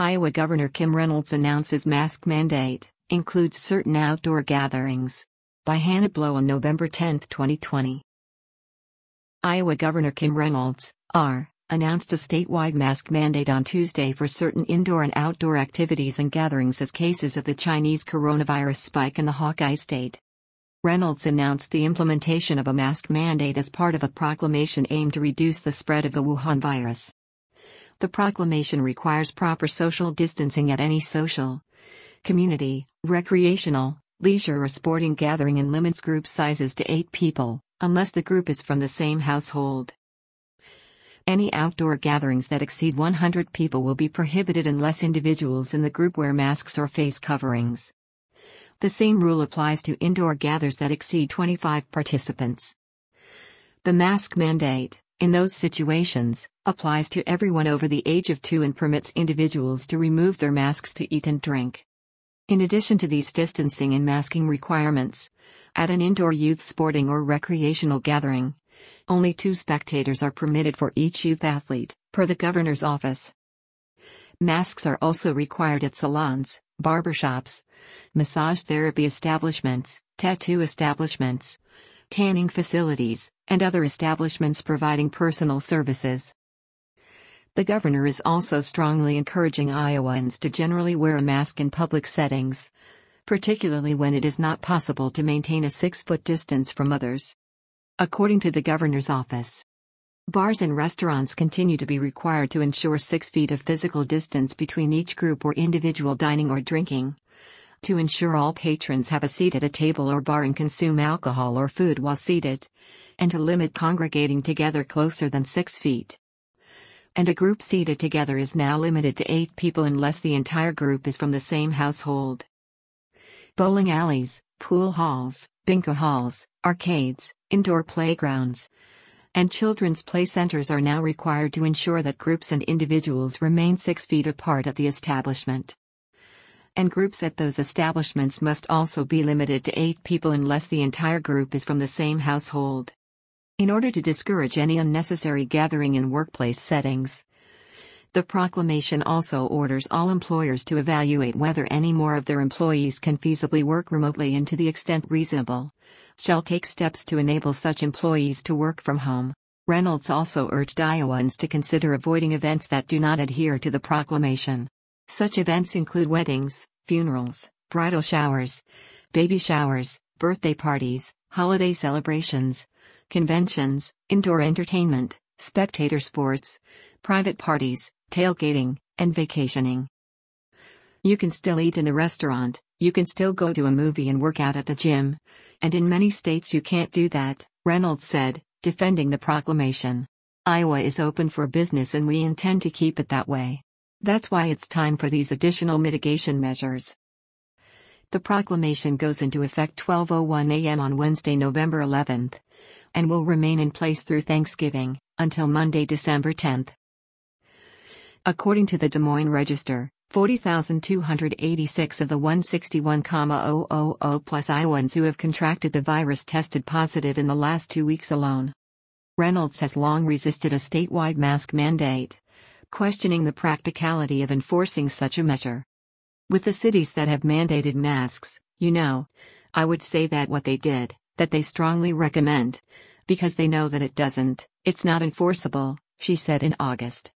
Iowa Governor Kim Reynolds announces mask mandate, includes certain outdoor gatherings. By Hannah Blow on November 10, 2020. Iowa Governor Kim Reynolds, R., announced a statewide mask mandate on Tuesday for certain indoor and outdoor activities and gatherings as cases of the Chinese coronavirus spike in the Hawkeye State. Reynolds announced the implementation of a mask mandate as part of a proclamation aimed to reduce the spread of the Wuhan virus. The proclamation requires proper social distancing at any social, community, recreational, leisure or sporting gathering and limits group sizes to 8 people, unless the group is from the same household. Any outdoor gatherings that exceed 100 people will be prohibited unless individuals in the group wear masks or face coverings. The same rule applies to indoor gatherings that exceed 25 participants. The mask mandate, in those situations, applies to everyone over the age of 2 and permits individuals to remove their masks to eat and drink. In addition to these distancing and masking requirements, at an indoor youth sporting or recreational gathering, only 2 spectators are permitted for each youth athlete, per the governor's office. Masks are also required at salons, barbershops, massage therapy establishments, tattoo establishments, tanning facilities, and other establishments providing personal services. The governor is also strongly encouraging Iowans to generally wear a mask in public settings, particularly when it is not possible to maintain a 6-foot distance from others. According to the governor's office, bars and restaurants continue to be required to ensure 6 feet of physical distance between each group or individual dining or drinking, to ensure all patrons have a seat at a table or bar and consume alcohol or food while seated, and to limit congregating together closer than 6 feet. And a group seated together is now limited to 8 people unless the entire group is from the same household. Bowling alleys, pool halls, bingo halls, arcades, indoor playgrounds, and children's play centers are now required to ensure that groups and individuals remain 6 feet apart at the establishment. And groups at those establishments must also be limited to 8 people unless the entire group is from the same household. In order to discourage any unnecessary gathering in workplace settings, the proclamation also orders all employers to evaluate whether any more of their employees can feasibly work remotely and to the extent reasonable, shall take steps to enable such employees to work from home. Reynolds also urged Iowans to consider avoiding events that do not adhere to the proclamation. Such events include weddings, funerals, bridal showers, baby showers, birthday parties, holiday celebrations, conventions, indoor entertainment, spectator sports, private parties, tailgating, and vacationing. You can still eat in a restaurant, you can still go to a movie and work out at the gym, and in many states you can't do that, Reynolds said, defending the proclamation. Iowa is open for business and we intend to keep it that way. That's why it's time for these additional mitigation measures. The proclamation goes into effect 12:01 a.m. on Wednesday, November 11th, and will remain in place through Thanksgiving, until Monday, December 10th. According to the Des Moines Register, 40,286 of the 161,000 plus Iowans who have contracted the virus tested positive in the last 2 weeks alone. Reynolds has long resisted a statewide mask mandate, questioning the practicality of enforcing such a measure. With the cities that have mandated masks, I would say that what they did, that they strongly recommend, because they know that it's not enforceable, she said in August.